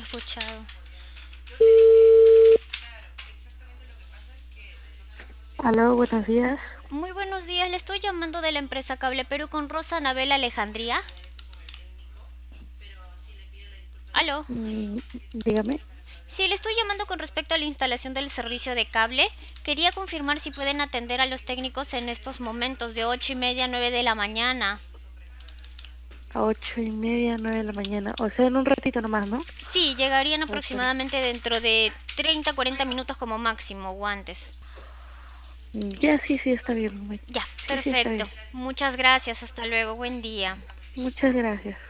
escuchado. Aló, buenos días. Muy buenos días, le estoy llamando de la empresa Cable Perú con Rosa Anabel Alejandría. ¿Aló? Dígame. Sí, le estoy llamando con respecto a la instalación del servicio de cable. Quería confirmar si pueden atender a los técnicos en estos momentos de 8:30 a 9 de la mañana. A 8:30, 9 de la mañana. O sea, en un ratito nomás, ¿no? Sí, llegarían A ver. aproximadamente dentro de 30, 40 minutos como máximo o antes. Ya, sí, sí, está bien. Ya, Sí, sí, está perfecto. bien. Muchas gracias, hasta luego, buen día. Muchas gracias.